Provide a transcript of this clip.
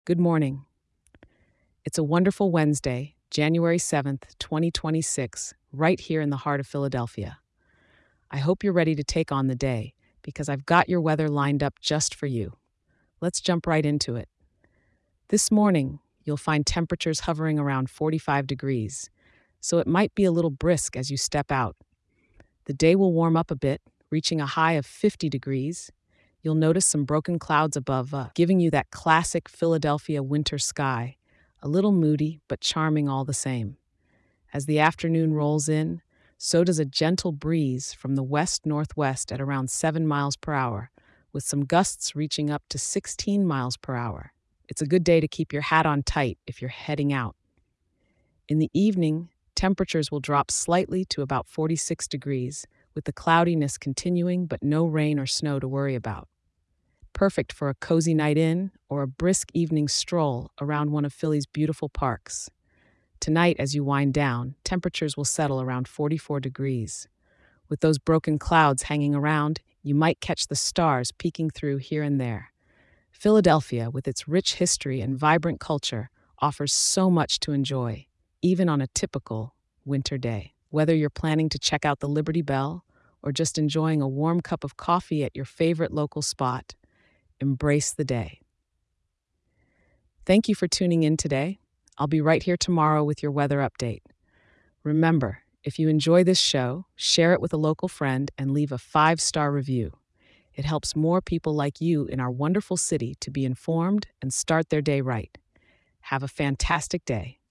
Good morning. It's a wonderful Wednesday, January 7th, 2026, right here in the heart of Philadelphia. I hope you're ready to take on the day because I've got your weather lined up just for you. Let's jump right into it. This morning, you'll find temperatures hovering around 45 degrees, so it might be a little brisk as you step out. The day will warm up a bit, reaching a high of 50 degrees. You'll notice some broken clouds above, giving you that classic Philadelphia winter sky, a little moody but charming all the same. As the afternoon rolls in, so does a gentle breeze from the west northwest at around 7 miles per hour, with some gusts reaching up to 16 miles per hour. It's a good day to keep your hat on tight if you're heading out. In the evening, temperatures will drop slightly to about 46 degrees, with the cloudiness continuing but no rain or snow to worry about. Perfect for a cozy night in or a brisk evening stroll around one of Philly's beautiful parks. Tonight, as you wind down, temperatures will settle around 44 degrees. With those broken clouds hanging around, you might catch the stars peeking through here and there. Philadelphia, with its rich history and vibrant culture, offers so much to enjoy, even on a typical winter day. Whether you're planning to check out the Liberty Bell or just enjoying a warm cup of coffee at your favorite local spot, embrace the day. Thank you for tuning in today. I'll be right here tomorrow with your weather update. Remember, if you enjoy this show, share it with a local friend and leave a 5-star review. It helps more people like you in our wonderful city to be informed and start their day right. Have a fantastic day.